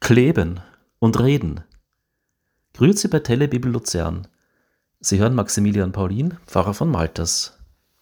Kleben und reden. Grüezi bei Telebibel Luzern. Sie hören Maximilian Paulin, Pfarrer von Malters.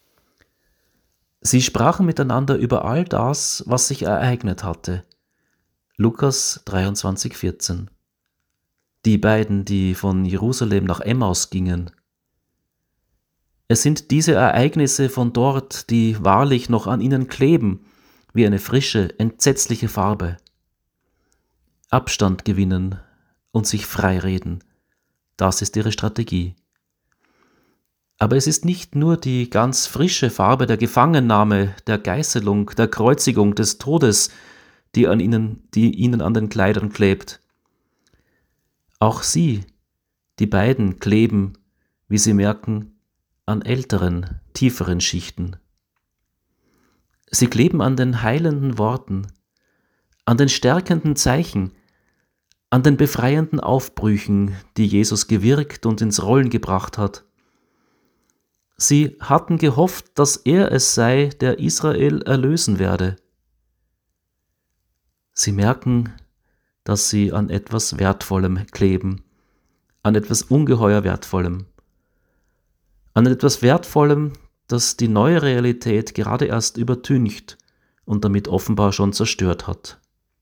Sie sprachen miteinander über all das, was sich ereignet hatte. Lukas 23,14. Die beiden, die von Jerusalem nach Emmaus gingen. Es sind diese Ereignisse von dort, die wahrlich noch an ihnen kleben, wie eine frische, entsetzliche Farbe. Abstand gewinnen und sich freireden, das ist ihre Strategie. Aber es ist nicht nur die ganz frische Farbe der Gefangennahme, der Geißelung, der Kreuzigung, des Todes, die ihnen an den Kleidern klebt. Auch sie, die beiden, kleben, wie sie merken, an älteren, tieferen Schichten. Sie kleben an den heilenden Worten, an den stärkenden Zeichen, an den befreienden Aufbrüchen, die Jesus gewirkt und ins Rollen gebracht hat. Sie hatten gehofft, dass er es sei, der Israel erlösen werde. Sie merken, dass sie an etwas Wertvollem kleben, an etwas ungeheuer Wertvollem, an etwas Wertvollem, das die neue Realität gerade erst übertüncht und damit offenbar schon zerstört hat.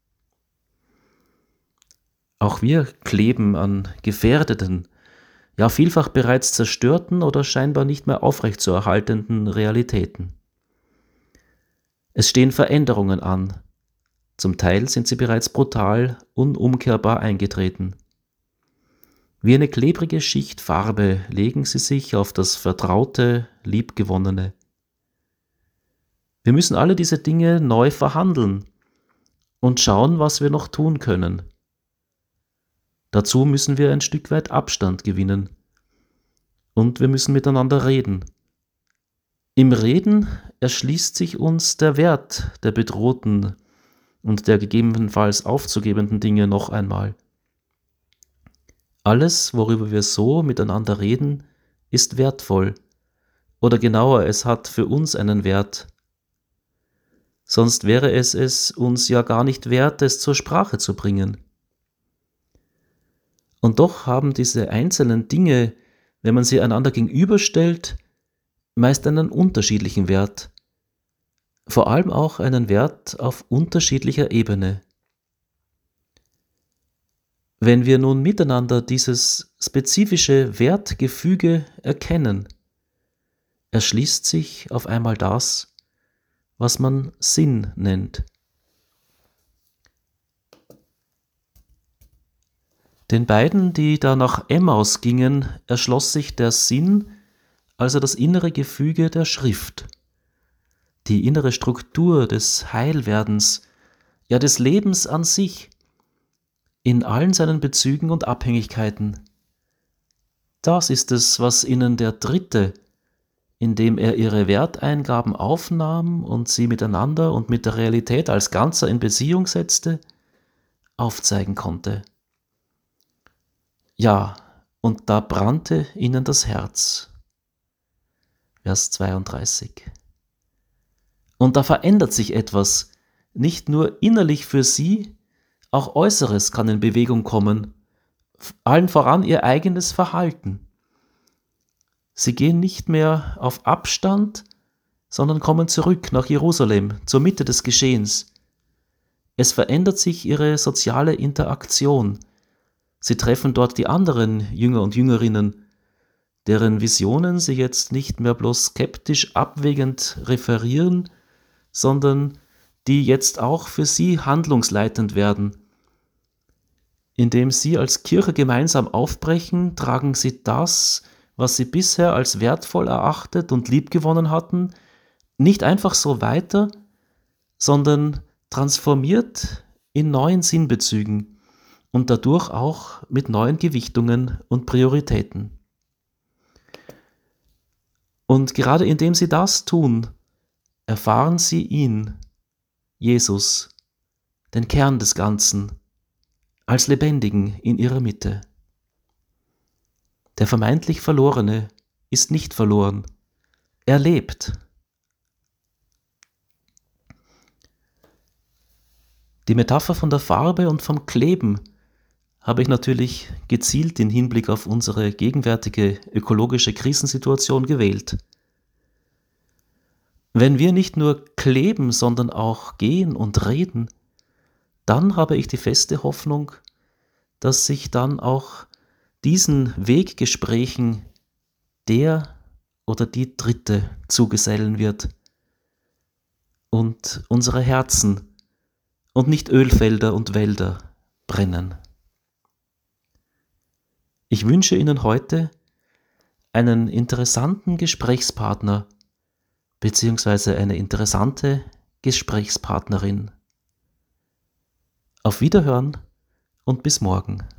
Auch wir kleben an gefährdeten, ja vielfach bereits zerstörten oder scheinbar nicht mehr aufrechtzuerhaltenden Realitäten. Es stehen Veränderungen an. Zum Teil sind sie bereits brutal, unumkehrbar eingetreten. Wie eine klebrige Schicht Farbe legen sie sich auf das Vertraute, Liebgewonnene. Wir müssen alle diese Dinge neu verhandeln und schauen, was wir noch tun können. Dazu müssen wir ein Stück weit Abstand gewinnen und wir müssen miteinander reden. Im Reden erschließt sich uns der Wert der bedrohten und der gegebenenfalls aufzugebenden Dinge noch einmal. Alles, worüber wir so miteinander reden, ist wertvoll, oder genauer, es hat für uns einen Wert. Sonst wäre es uns ja gar nicht wert, es zur Sprache zu bringen. Und doch haben diese einzelnen Dinge, wenn man sie einander gegenüberstellt, meist einen unterschiedlichen Wert. Vor allem auch einen Wert auf unterschiedlicher Ebene. Wenn wir nun miteinander dieses spezifische Wertgefüge erkennen, erschließt sich auf einmal das, was man Sinn nennt. Den beiden, die da nach Emmaus gingen, erschloss sich der Sinn, also das innere Gefüge der Schrift, die innere Struktur des Heilwerdens, ja des Lebens an sich, in allen seinen Bezügen und Abhängigkeiten. Das ist es, was ihnen der Dritte, indem er ihre Werteingaben aufnahm und sie miteinander und mit der Realität als Ganzer in Beziehung setzte, aufzeigen konnte. Ja, und da brannte ihnen das Herz. Vers 32. Und da verändert sich etwas, nicht nur innerlich für sie, auch Äußeres kann in Bewegung kommen, allen voran ihr eigenes Verhalten. Sie gehen nicht mehr auf Abstand, sondern kommen zurück nach Jerusalem, zur Mitte des Geschehens. Es verändert sich ihre soziale Interaktion. Sie treffen dort die anderen Jünger und Jüngerinnen, deren Visionen sie jetzt nicht mehr bloß skeptisch abwägend referieren, sondern die jetzt auch für sie handlungsleitend werden. Indem sie als Kirche gemeinsam aufbrechen, tragen sie das, was sie bisher als wertvoll erachtet und liebgewonnen hatten, nicht einfach so weiter, sondern transformiert in neuen Sinnbezügen und dadurch auch mit neuen Gewichtungen und Prioritäten. Und gerade indem sie das tun, erfahren sie ihn, Jesus, den Kern des Ganzen, als Lebendigen in ihrer Mitte. Der vermeintlich Verlorene ist nicht verloren, er lebt. Die Metapher von der Farbe und vom Kleben habe ich natürlich gezielt im Hinblick auf unsere gegenwärtige ökologische Krisensituation gewählt. Wenn wir nicht nur kleben, sondern auch gehen und reden, dann habe ich die feste Hoffnung, dass sich dann auch diesen Weggesprächen der oder die Dritte zugesellen wird und unsere Herzen und nicht Ölfelder und Wälder brennen. Ich wünsche Ihnen heute einen interessanten Gesprächspartner bzw. eine interessante Gesprächspartnerin. Auf Wiederhören und bis morgen.